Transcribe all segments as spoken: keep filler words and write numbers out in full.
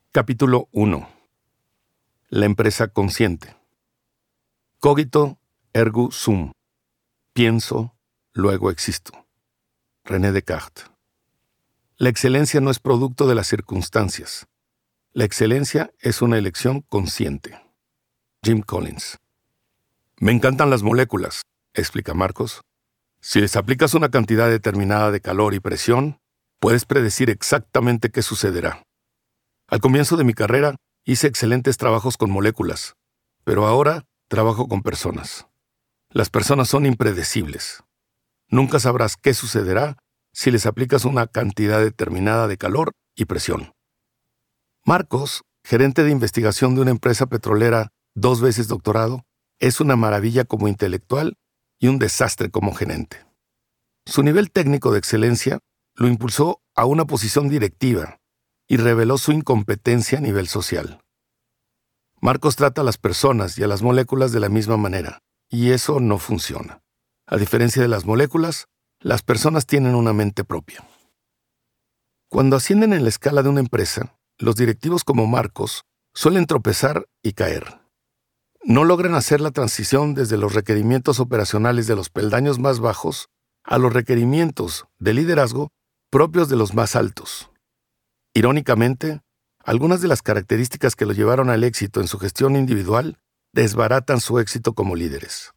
Capítulo uno. La empresa consciente. Cogito ergo sum. Pienso, luego existo. René Descartes. La excelencia no es producto de las circunstancias. La excelencia es una elección consciente. Jim Collins. Me encantan las moléculas, explica Marcos. Si les aplicas una cantidad determinada de calor y presión, puedes predecir exactamente qué sucederá. Al comienzo de mi carrera, hice excelentes trabajos con moléculas, pero ahora trabajo con personas. Las personas son impredecibles. Nunca sabrás qué sucederá si les aplicas una cantidad determinada de calor y presión. Marcos, gerente de investigación de una empresa petrolera dos veces doctorado, es una maravilla como intelectual y un desastre como gerente. Su nivel técnico de excelencia lo impulsó a una posición directiva y reveló su incompetencia a nivel social. Marcos trata a las personas y a las moléculas de la misma manera, y eso no funciona. A diferencia de las moléculas, las personas tienen una mente propia. Cuando ascienden en la escala de una empresa, los directivos como Marcos suelen tropezar y caer. No logran hacer la transición desde los requerimientos operacionales de los peldaños más bajos a los requerimientos de liderazgo propios de los más altos. Irónicamente, algunas de las características que lo llevaron al éxito en su gestión individual desbaratan su éxito como líderes.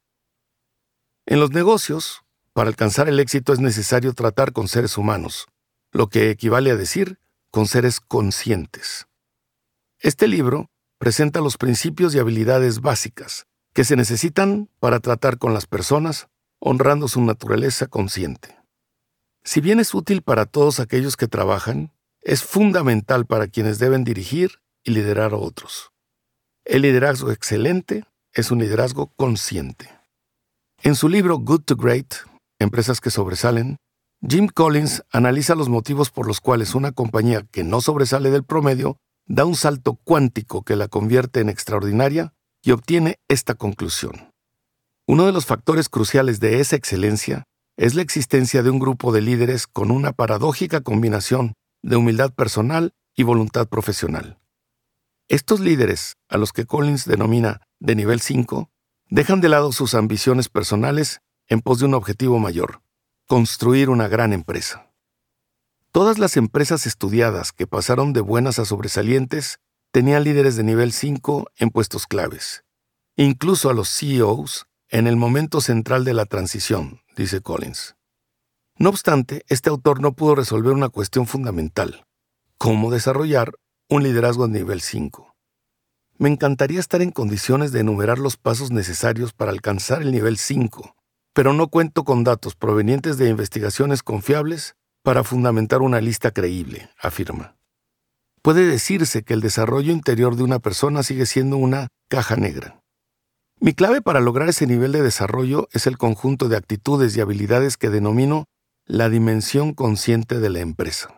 En los negocios, para alcanzar el éxito es necesario tratar con seres humanos, lo que equivale a decir con seres conscientes. Este libro presenta los principios y habilidades básicas que se necesitan para tratar con las personas, honrando su naturaleza consciente. Si bien es útil para todos aquellos que trabajan, es fundamental para quienes deben dirigir y liderar a otros. El liderazgo excelente es un liderazgo consciente. En su libro Good to Great, Empresas que sobresalen, Jim Collins analiza los motivos por los cuales una compañía que no sobresale del promedio da un salto cuántico que la convierte en extraordinaria y obtiene esta conclusión. Uno de los factores cruciales de esa excelencia es la existencia de un grupo de líderes con una paradójica combinación de humildad personal y voluntad profesional. Estos líderes, a los que Collins denomina de nivel cinco, dejan de lado sus ambiciones personales en pos de un objetivo mayor: construir una gran empresa. Todas las empresas estudiadas que pasaron de buenas a sobresalientes tenían líderes de nivel cinco en puestos claves. Incluso a los C E Os en el momento central de la transición, dice Collins. No obstante, este autor no pudo resolver una cuestión fundamental: ¿cómo desarrollar un liderazgo de nivel cinco? Me encantaría estar en condiciones de enumerar los pasos necesarios para alcanzar el nivel cinco, pero no cuento con datos provenientes de investigaciones confiables para fundamentar una lista creíble, afirma. Puede decirse que el desarrollo interior de una persona sigue siendo una caja negra. Mi clave para lograr ese nivel de desarrollo es el conjunto de actitudes y habilidades que denomino la dimensión consciente de la empresa.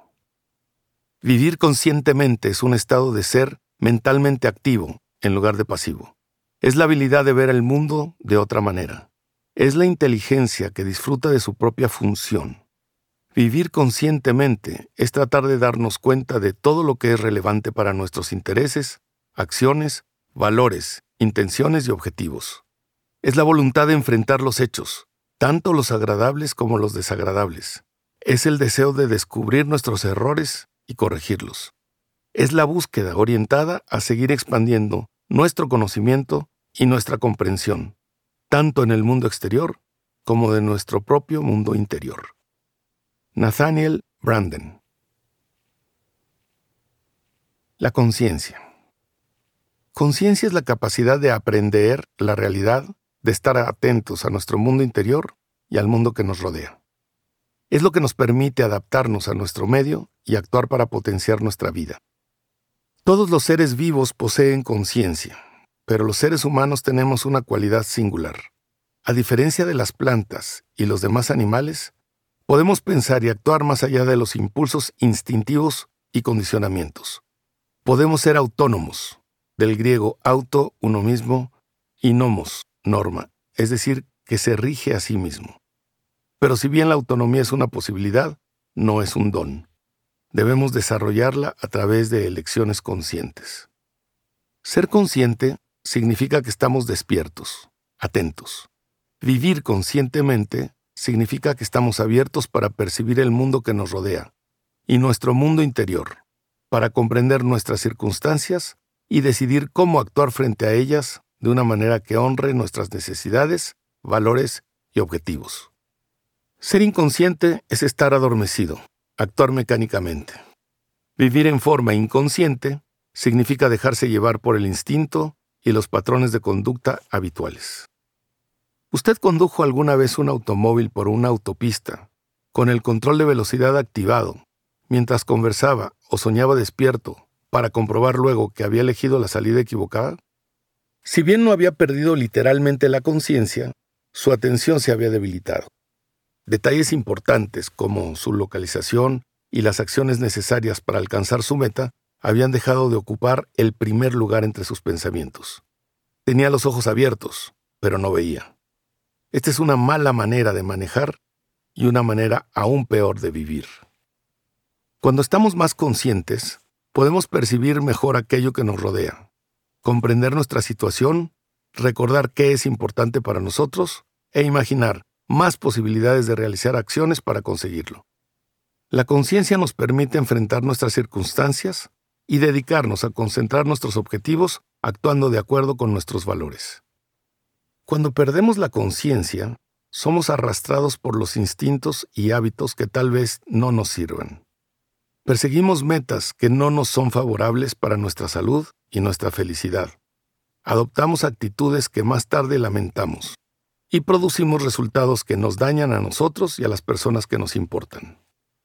Vivir conscientemente es un estado de ser mentalmente activo en lugar de pasivo. Es la habilidad de ver el mundo de otra manera. Es la inteligencia que disfruta de su propia función. Vivir conscientemente es tratar de darnos cuenta de todo lo que es relevante para nuestros intereses, acciones, valores, intenciones y objetivos. Es la voluntad de enfrentar los hechos, tanto los agradables como los desagradables. Es el deseo de descubrir nuestros errores y corregirlos. Es la búsqueda orientada a seguir expandiendo nuestro conocimiento y nuestra comprensión, tanto en el mundo exterior como de nuestro propio mundo interior. Nathaniel Branden. La conciencia. Conciencia es la capacidad de aprender la realidad, de estar atentos a nuestro mundo interior y al mundo que nos rodea. Es lo que nos permite adaptarnos a nuestro medio y actuar para potenciar nuestra vida. Todos los seres vivos poseen conciencia, pero los seres humanos tenemos una cualidad singular. A diferencia de las plantas y los demás animales, podemos pensar y actuar más allá de los impulsos instintivos y condicionamientos. Podemos ser autónomos, del griego auto, uno mismo, y nomos, norma, es decir, que se rige a sí mismo. Pero si bien la autonomía es una posibilidad, no es un don. Debemos desarrollarla a través de elecciones conscientes. Ser consciente significa que estamos despiertos, atentos. Vivir conscientemente significa que estamos abiertos para percibir el mundo que nos rodea y nuestro mundo interior, para comprender nuestras circunstancias y decidir cómo actuar frente a ellas de una manera que honre nuestras necesidades, valores y objetivos. Ser inconsciente es estar adormecido, actuar mecánicamente. Vivir en forma inconsciente significa dejarse llevar por el instinto y los patrones de conducta habituales. ¿Usted condujo alguna vez un automóvil por una autopista, con el control de velocidad activado, mientras conversaba o soñaba despierto, para comprobar luego que había elegido la salida equivocada? Si bien no había perdido literalmente la conciencia, su atención se había debilitado. Detalles importantes como su localización y las acciones necesarias para alcanzar su meta habían dejado de ocupar el primer lugar entre sus pensamientos. Tenía los ojos abiertos, pero no veía. Esta es una mala manera de manejar y una manera aún peor de vivir. Cuando estamos más conscientes, podemos percibir mejor aquello que nos rodea, comprender nuestra situación, recordar qué es importante para nosotros e imaginar más posibilidades de realizar acciones para conseguirlo. La conciencia nos permite enfrentar nuestras circunstancias y dedicarnos a concentrar nuestros objetivos actuando de acuerdo con nuestros valores. Cuando perdemos la conciencia, somos arrastrados por los instintos y hábitos que tal vez no nos sirvan. Perseguimos metas que no nos son favorables para nuestra salud y nuestra felicidad. Adoptamos actitudes que más tarde lamentamos y producimos resultados que nos dañan a nosotros y a las personas que nos importan.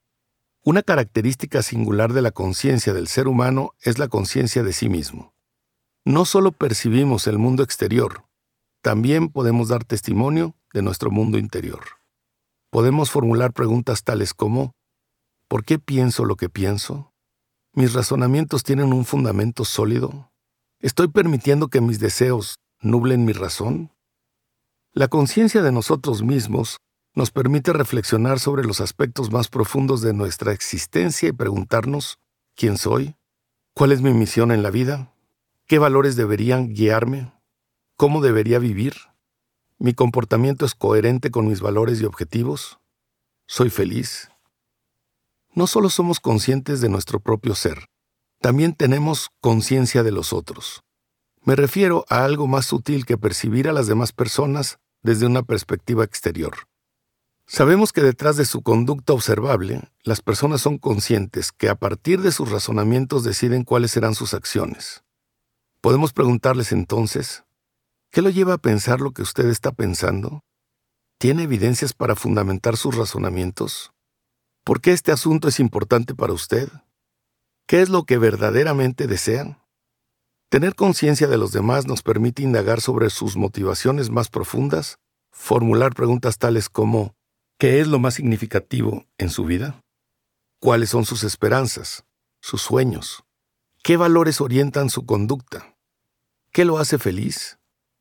Una característica singular de la conciencia del ser humano es la conciencia de sí mismo. No solo percibimos el mundo exterior, también podemos dar testimonio de nuestro mundo interior. Podemos formular preguntas tales como: ¿por qué pienso lo que pienso? ¿Mis razonamientos tienen un fundamento sólido? ¿Estoy permitiendo que mis deseos nublen mi razón? La conciencia de nosotros mismos nos permite reflexionar sobre los aspectos más profundos de nuestra existencia y preguntarnos: ¿quién soy? ¿Cuál es mi misión en la vida? ¿Qué valores deberían guiarme? ¿Cómo debería vivir? ¿Mi comportamiento es coherente con mis valores y objetivos? ¿Soy feliz? No solo somos conscientes de nuestro propio ser, también tenemos conciencia de los otros. Me refiero a algo más sutil que percibir a las demás personas desde una perspectiva exterior. Sabemos que detrás de su conducta observable, las personas son conscientes que a partir de sus razonamientos deciden cuáles serán sus acciones. Podemos preguntarles entonces: ¿qué lo lleva a pensar lo que usted está pensando? ¿Tiene evidencias para fundamentar sus razonamientos? ¿Por qué este asunto es importante para usted? ¿Qué es lo que verdaderamente desea? Tener conciencia de los demás nos permite indagar sobre sus motivaciones más profundas, formular preguntas tales como: ¿qué es lo más significativo en su vida? ¿Cuáles son sus esperanzas, sus sueños? ¿Qué valores orientan su conducta? ¿Qué lo hace feliz?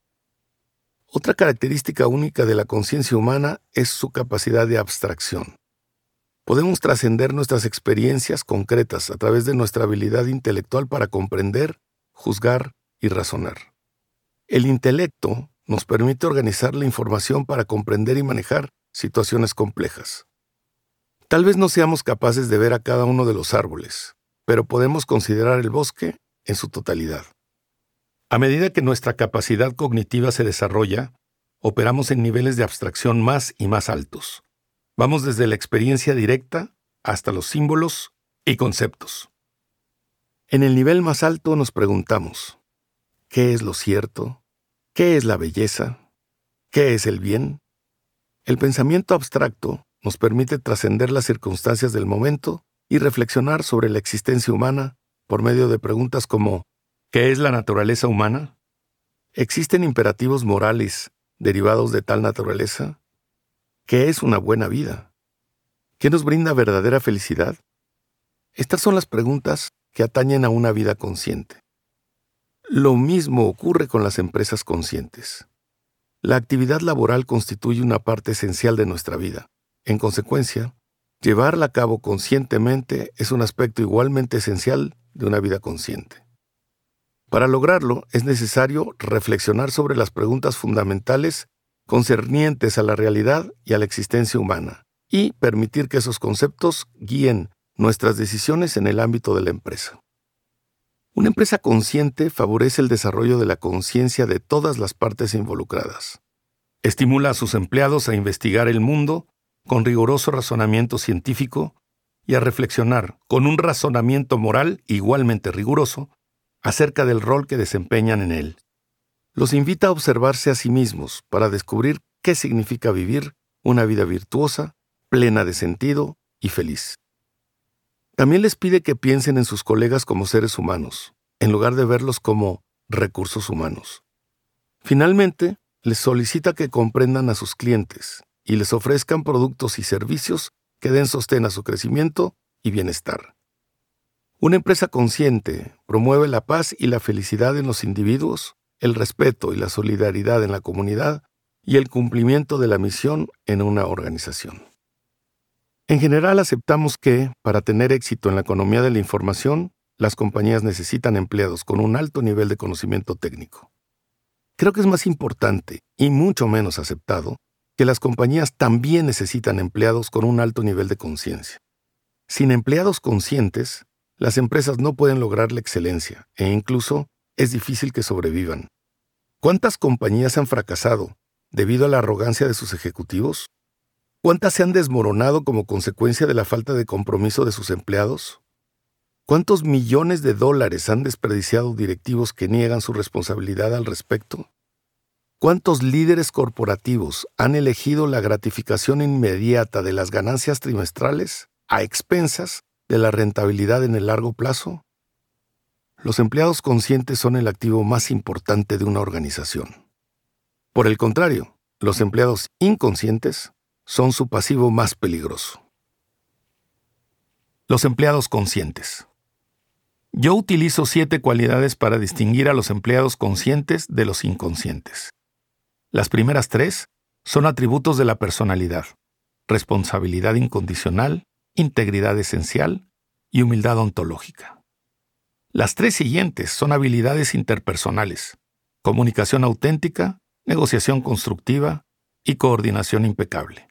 Otra característica única de la conciencia humana es su capacidad de abstracción. Podemos trascender nuestras experiencias concretas a través de nuestra habilidad intelectual para comprender, juzgar y razonar. El intelecto nos permite organizar la información para comprender y manejar situaciones complejas. Tal vez no seamos capaces de ver a cada uno de los árboles, pero podemos considerar el bosque en su totalidad. A medida que nuestra capacidad cognitiva se desarrolla, operamos en niveles de abstracción más y más altos. Vamos desde la experiencia directa hasta los símbolos y conceptos. En el nivel más alto nos preguntamos: ¿qué es lo cierto? ¿Qué es la belleza? ¿Qué es el bien? El pensamiento abstracto nos permite trascender las circunstancias del momento y reflexionar sobre la existencia humana por medio de preguntas como: ¿qué es la naturaleza humana? ¿Existen imperativos morales derivados de tal naturaleza? ¿Qué es una buena vida? ¿Qué nos brinda verdadera felicidad? Estas son las preguntas que atañen a una vida consciente. Lo mismo ocurre con las empresas conscientes. La actividad laboral constituye una parte esencial de nuestra vida. En consecuencia, Llevarla a cabo conscientemente es un aspecto igualmente esencial de una vida consciente. Para lograrlo, es necesario reflexionar sobre las preguntas fundamentales concernientes a la realidad y a la existencia humana, y permitir que esos conceptos guíen nuestras decisiones en el ámbito de la empresa. Una empresa consciente favorece el desarrollo de la conciencia de todas las partes involucradas. Estimula a sus empleados a investigar el mundo con riguroso razonamiento científico y a reflexionar con un razonamiento moral igualmente riguroso acerca del rol que desempeñan en él. Los invita a observarse a sí mismos para descubrir qué significa vivir una vida virtuosa, plena de sentido y feliz. También les pide que piensen en sus colegas como seres humanos, en lugar de verlos como recursos humanos. Finalmente, les solicita que comprendan a sus clientes y les ofrezcan productos y servicios que den sostén a su crecimiento y bienestar. Una empresa consciente promueve la paz y la felicidad en los individuos, el respeto y la solidaridad en la comunidad y el cumplimiento de la misión en una organización. En general, aceptamos que, para tener éxito en la economía de la información, las compañías necesitan empleados con un alto nivel de conocimiento técnico. Creo que es más importante, y mucho menos aceptado, que las compañías también necesitan empleados con un alto nivel de conciencia. Sin empleados conscientes, las empresas no pueden lograr la excelencia, e incluso es difícil que sobrevivan. ¿Cuántas compañías han fracasado debido a la arrogancia de sus ejecutivos? ¿Cuántas se han desmoronado como consecuencia de la falta de compromiso de sus empleados? ¿Cuántos millones de dólares han desperdiciado directivos que niegan su responsabilidad al respecto? ¿Cuántos líderes corporativos han elegido la gratificación inmediata de las ganancias trimestrales a expensas de la rentabilidad en el largo plazo? Los empleados conscientes son el activo más importante de una organización. Por el contrario, los empleados inconscientes son su pasivo más peligroso. Los empleados conscientes. Yo utilizo siete cualidades para distinguir a los empleados conscientes de los inconscientes. Las primeras tres son atributos de la personalidad: responsabilidad incondicional, integridad esencial y humildad ontológica. Las tres siguientes son habilidades interpersonales: comunicación auténtica, negociación constructiva y coordinación impecable.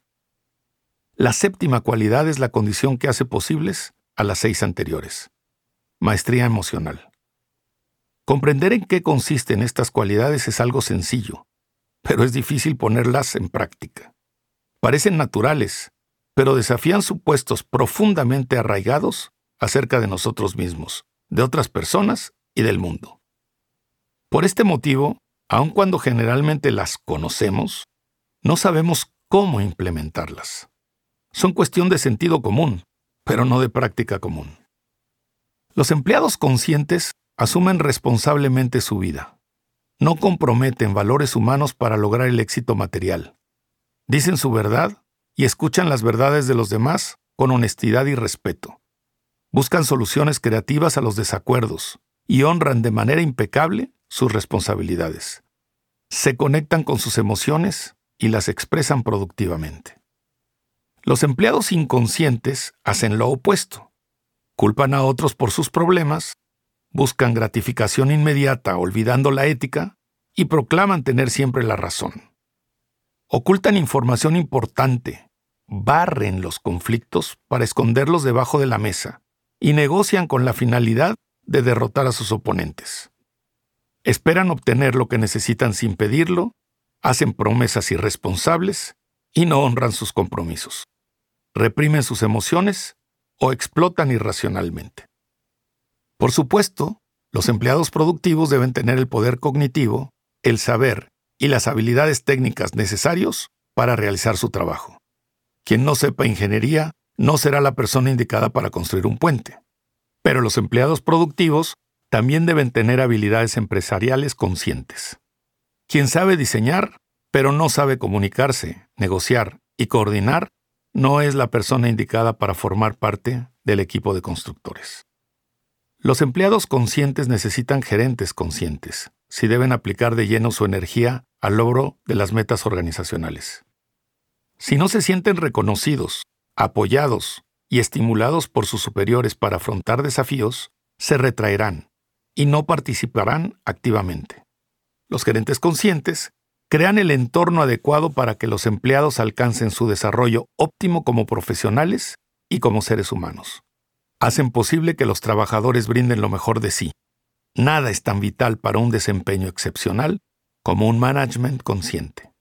La séptima cualidad es la condición que hace posibles a las seis anteriores: maestría emocional. Comprender en qué consisten estas cualidades es algo sencillo, pero es difícil ponerlas en práctica. Parecen naturales, pero desafían supuestos profundamente arraigados acerca de nosotros mismos, de otras personas y del mundo. Por este motivo, aun cuando generalmente las conocemos, no sabemos cómo implementarlas. Son cuestión de sentido común, pero no de práctica común. Los empleados conscientes asumen responsablemente su vida. No comprometen valores humanos para lograr el éxito material. Dicen su verdad y escuchan las verdades de los demás con honestidad y respeto. Buscan soluciones creativas a los desacuerdos y honran de manera impecable sus responsabilidades. Se conectan con sus emociones y las expresan productivamente. Los empleados inconscientes hacen lo opuesto. Culpan a otros por sus problemas, buscan gratificación inmediata olvidando la ética y proclaman tener siempre la razón. Ocultan información importante, barren los conflictos para esconderlos debajo de la mesa y negocian con la finalidad de derrotar a sus oponentes. Esperan obtener lo que necesitan sin pedirlo, hacen promesas irresponsables y no honran sus compromisos. Reprimen sus emociones o explotan irracionalmente. Por supuesto, los empleados productivos deben tener el poder cognitivo, el saber y las habilidades técnicas necesarios para realizar su trabajo. Quien no sepa ingeniería no será la persona indicada para construir un puente. Pero los empleados productivos también deben tener habilidades empresariales conscientes. Quien sabe diseñar, pero no sabe comunicarse, negociar y coordinar, no es la persona indicada para formar parte del equipo de constructores. Los empleados conscientes necesitan gerentes conscientes, si deben aplicar de lleno su energía al logro de las metas organizacionales. Si no se sienten reconocidos, apoyados y estimulados por sus superiores para afrontar desafíos, se retraerán y no participarán activamente. Los gerentes conscientes crean el entorno adecuado para que los empleados alcancen su desarrollo óptimo como profesionales y como seres humanos. Hacen posible que los trabajadores brinden lo mejor de sí. Nada es tan vital para un desempeño excepcional como un management consciente.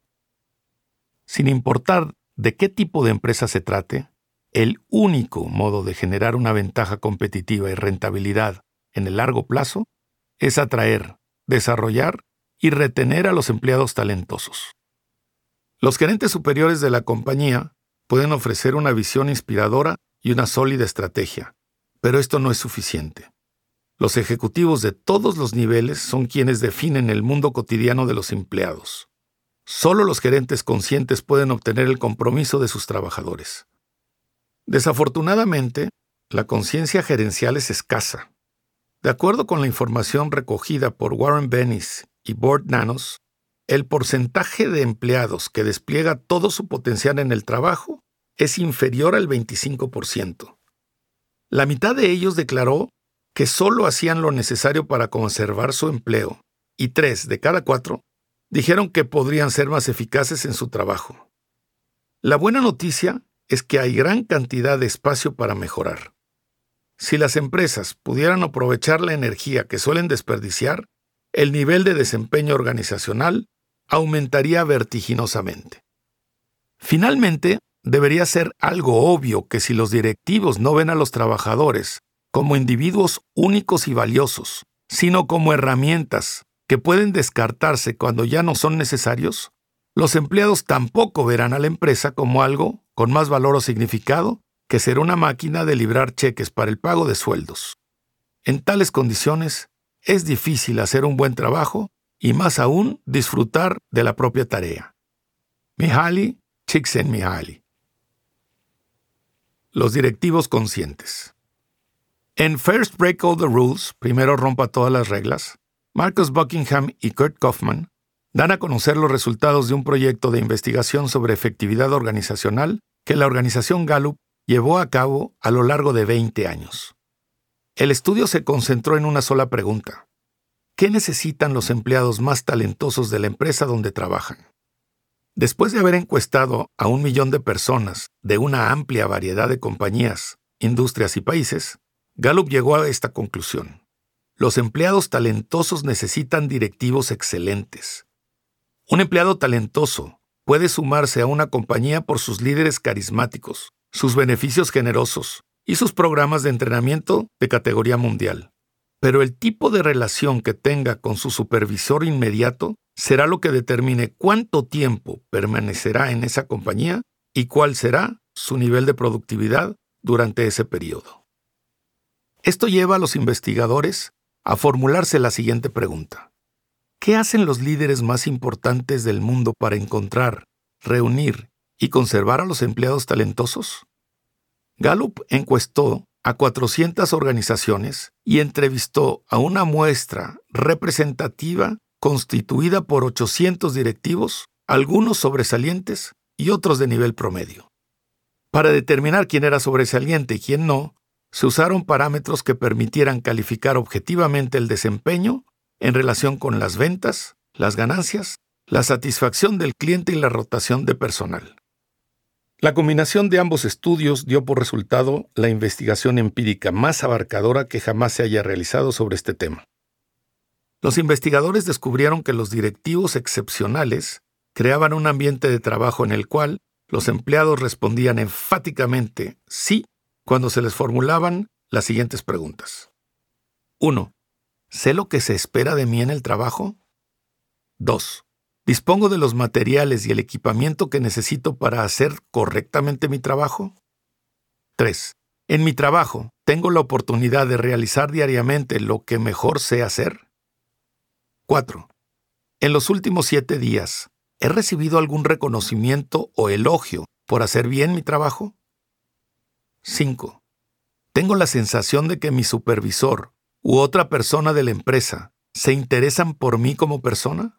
Sin importar de qué tipo de empresa se trate, el único modo de generar una ventaja competitiva y rentabilidad en el largo plazo es atraer, desarrollar y retener a los empleados talentosos. Los gerentes superiores de la compañía pueden ofrecer una visión inspiradora y una sólida estrategia, pero esto no es suficiente. Los ejecutivos de todos los niveles son quienes definen el mundo cotidiano de los empleados. Solo los gerentes conscientes pueden obtener el compromiso de sus trabajadores. Desafortunadamente, la conciencia gerencial es escasa. De acuerdo con la información recogida por Warren Bennis y Board Nanos, el porcentaje de empleados que despliega todo su potencial en el trabajo es inferior al veinticinco por ciento. La mitad de ellos declaró que solo hacían lo necesario para conservar su empleo, y tres de cada cuatro dijeron que podrían ser más eficaces en su trabajo. La buena noticia es que hay gran cantidad de espacio para mejorar. Si las empresas pudieran aprovechar la energía que suelen desperdiciar, el nivel de desempeño organizacional aumentaría vertiginosamente. Finalmente, debería ser algo obvio que si los directivos no ven a los trabajadores como individuos únicos y valiosos, sino como herramientas que pueden descartarse cuando ya no son necesarios, los empleados tampoco verán a la empresa como algo con más valor o significado que ser una máquina de librar cheques para el pago de sueldos. En tales condiciones, es difícil hacer un buen trabajo y más aún disfrutar de la propia tarea. Mihaly Csikszentmihalyi. Los directivos conscientes. En First Break All the Rules, primero rompa todas las reglas, Marcus Buckingham y Kurt Kaufman dan a conocer los resultados de un proyecto de investigación sobre efectividad organizacional que la organización Gallup llevó a cabo a lo largo de veinte años. El estudio se concentró en una sola pregunta: ¿qué necesitan los empleados más talentosos de la empresa donde trabajan? Después de haber encuestado a un millón de personas de una amplia variedad de compañías, industrias y países, Gallup llegó a esta conclusión: los empleados talentosos necesitan directivos excelentes. Un empleado talentoso puede sumarse a una compañía por sus líderes carismáticos, sus beneficios generosos y sus programas de entrenamiento de categoría mundial. Pero el tipo de relación que tenga con su supervisor inmediato será lo que determine cuánto tiempo permanecerá en esa compañía y cuál será su nivel de productividad durante ese periodo. Esto lleva a los investigadores a formularse la siguiente pregunta: ¿qué hacen los líderes más importantes del mundo para encontrar, reunir y conservar a los empleados talentosos? Gallup encuestó a cuatrocientas organizaciones y entrevistó a una muestra representativa constituida por ochocientos directivos, algunos sobresalientes y otros de nivel promedio. Para determinar quién era sobresaliente y quién no, se usaron parámetros que permitieran calificar objetivamente el desempeño en relación con las ventas, las ganancias, la satisfacción del cliente y la rotación de personal. La combinación de ambos estudios dio por resultado la investigación empírica más abarcadora que jamás se haya realizado sobre este tema. Los investigadores descubrieron que los directivos excepcionales creaban un ambiente de trabajo en el cual los empleados respondían enfáticamente sí cuando se les formulaban las siguientes preguntas. uno. ¿Sé lo que se espera de mí en el trabajo? dos. ¿Dispongo de los materiales y el equipamiento que necesito para hacer correctamente mi trabajo? tres. ¿En mi trabajo tengo la oportunidad de realizar diariamente lo que mejor sé hacer? cuatro. En los últimos siete días, ¿he recibido algún reconocimiento o elogio por hacer bien mi trabajo? cinco. ¿Tengo la sensación de que mi supervisor u otra persona de la empresa se interesan por mí como persona?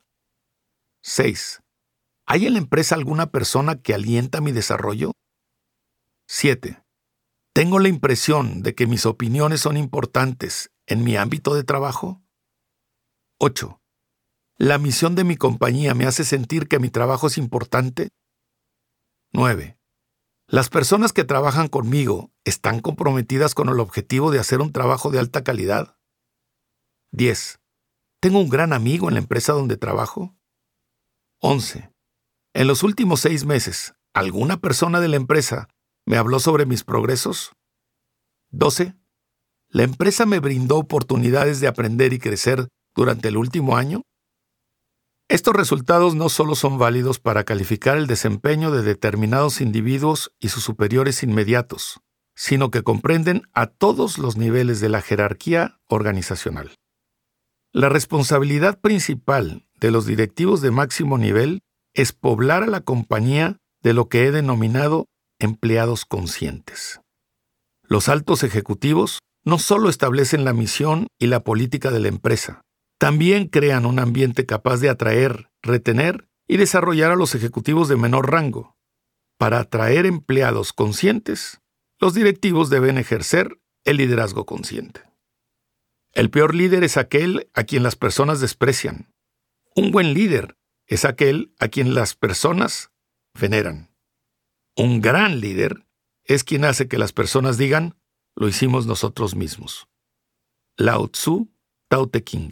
seis. ¿Hay en la empresa alguna persona que alienta mi desarrollo? siete. ¿Tengo la impresión de que mis opiniones son importantes en mi ámbito de trabajo? ocho. ¿La misión de mi compañía me hace sentir que mi trabajo es importante? nueve. ¿Las personas que trabajan conmigo están comprometidas con el objetivo de hacer un trabajo de alta calidad? diez. ¿Tengo un gran amigo en la empresa donde trabajo? once. En los últimos seis meses, ¿alguna persona de la empresa me habló sobre mis progresos? doce. ¿La empresa me brindó oportunidades de aprender y crecer durante el último año? Estos resultados no solo son válidos para calificar el desempeño de determinados individuos y sus superiores inmediatos, sino que comprenden a todos los niveles de la jerarquía organizacional. La responsabilidad principal de los directivos de máximo nivel es poblar a la compañía de lo que he denominado empleados conscientes. Los altos ejecutivos no solo establecen la misión y la política de la empresa, también crean un ambiente capaz de atraer, retener y desarrollar a los ejecutivos de menor rango. Para atraer empleados conscientes, los directivos deben ejercer el liderazgo consciente. El peor líder es aquel a quien las personas desprecian. Un buen líder es aquel a quien las personas veneran. Un gran líder es quien hace que las personas digan, lo hicimos nosotros mismos. Lao Tzu, Tao Te Ching.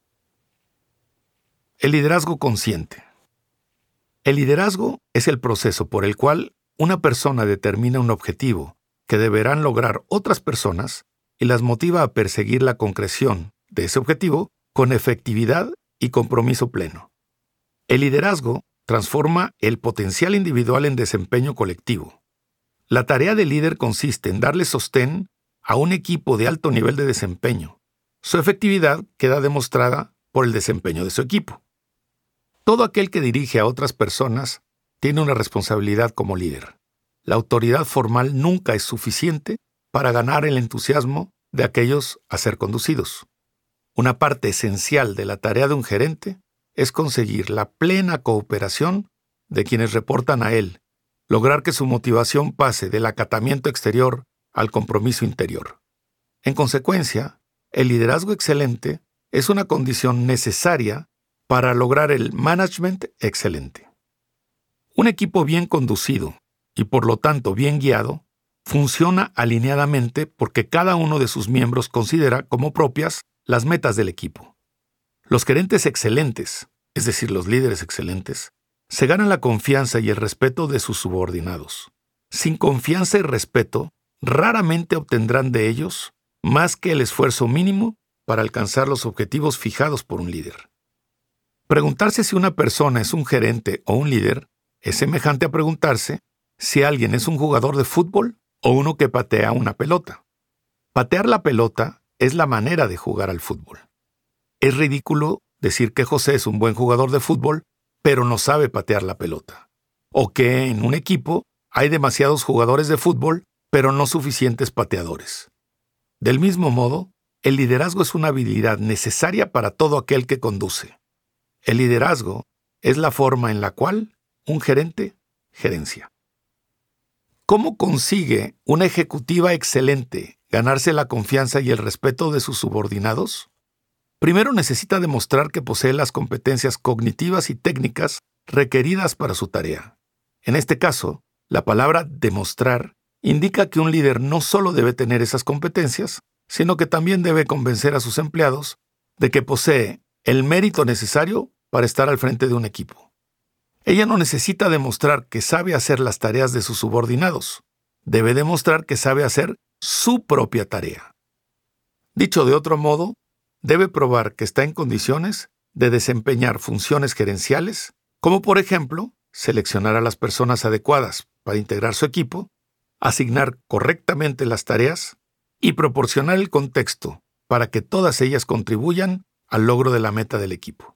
El liderazgo consciente. El liderazgo es el proceso por el cual una persona determina un objetivo que deberán lograr otras personas y las motiva a perseguir la concreción de ese objetivo con efectividad y compromiso pleno. El liderazgo transforma el potencial individual en desempeño colectivo. La tarea del líder consiste en darle sostén a un equipo de alto nivel de desempeño. Su efectividad queda demostrada por el desempeño de su equipo. Todo aquel que dirige a otras personas tiene una responsabilidad como líder. La autoridad formal nunca es suficiente para ganar el entusiasmo de aquellos a ser conducidos. Una parte esencial de la tarea de un gerente es conseguir la plena cooperación de quienes reportan a él, lograr que su motivación pase del acatamiento exterior al compromiso interior. En consecuencia, el liderazgo excelente es una condición necesaria para lograr el management excelente. Un equipo bien conducido y por lo tanto bien guiado funciona alineadamente porque cada uno de sus miembros considera como propias las metas del equipo. Los gerentes excelentes, es decir, los líderes excelentes, se ganan la confianza y el respeto de sus subordinados. Sin confianza y respeto, raramente obtendrán de ellos más que el esfuerzo mínimo para alcanzar los objetivos fijados por un líder. Preguntarse si una persona es un gerente o un líder es semejante a preguntarse si alguien es un jugador de fútbol o uno que patea una pelota. Patear la pelota es la manera de jugar al fútbol. Es ridículo decir que José es un buen jugador de fútbol, pero no sabe patear la pelota. O que en un equipo hay demasiados jugadores de fútbol, pero no suficientes pateadores. Del mismo modo, el liderazgo es una habilidad necesaria para todo aquel que conduce. El liderazgo es la forma en la cual un gerente gerencia. ¿Cómo consigue una ejecutiva excelente ganarse la confianza y el respeto de sus subordinados? Primero necesita demostrar que posee las competencias cognitivas y técnicas requeridas para su tarea. En este caso, la palabra demostrar indica que un líder no solo debe tener esas competencias, sino que también debe convencer a sus empleados de que posee el mérito necesario para estar al frente de un equipo. Ella no necesita demostrar que sabe hacer las tareas de sus subordinados. Debe demostrar que sabe hacer su propia tarea. Dicho de otro modo, debe probar que está en condiciones de desempeñar funciones gerenciales, como por ejemplo, seleccionar a las personas adecuadas para integrar su equipo, asignar correctamente las tareas y proporcionar el contexto para que todas ellas contribuyan al logro de la meta del equipo.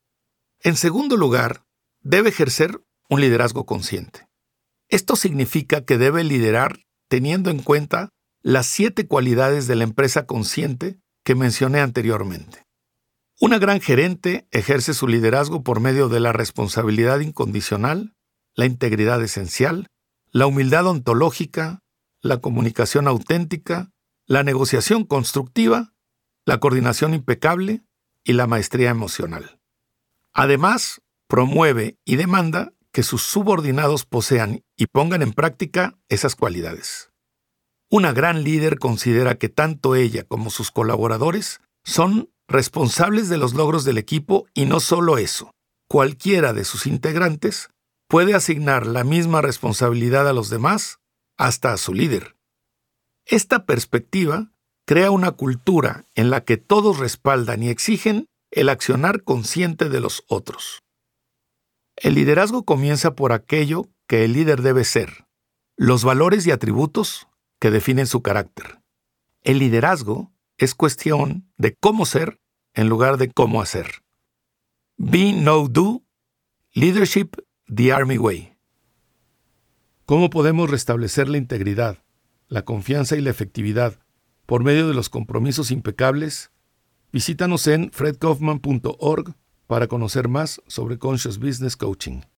En segundo lugar, debe ejercer un liderazgo consciente. Esto significa que debe liderar teniendo en cuenta las siete cualidades de la empresa consciente que mencioné anteriormente. Una gran gerente ejerce su liderazgo por medio de la responsabilidad incondicional, la integridad esencial, la humildad ontológica, la comunicación auténtica, la negociación constructiva, la coordinación impecable y la maestría emocional. Además, promueve y demanda que sus subordinados posean y pongan en práctica esas cualidades. Una gran líder considera que tanto ella como sus colaboradores son responsables de los logros del equipo y no solo eso. Cualquiera de sus integrantes puede asignar la misma responsabilidad a los demás, hasta a su líder. Esta perspectiva crea una cultura en la que todos respaldan y exigen el accionar consciente de los otros. El liderazgo comienza por aquello que el líder debe ser, los valores y atributos que definen su carácter. El liderazgo es cuestión de cómo ser en lugar de cómo hacer. Be, know, do. Leadership the Army Way. ¿Cómo podemos restablecer la integridad, la confianza y la efectividad por medio de los compromisos impecables? Visítanos en fred kaufman punto org para conocer más sobre Conscious Business Coaching.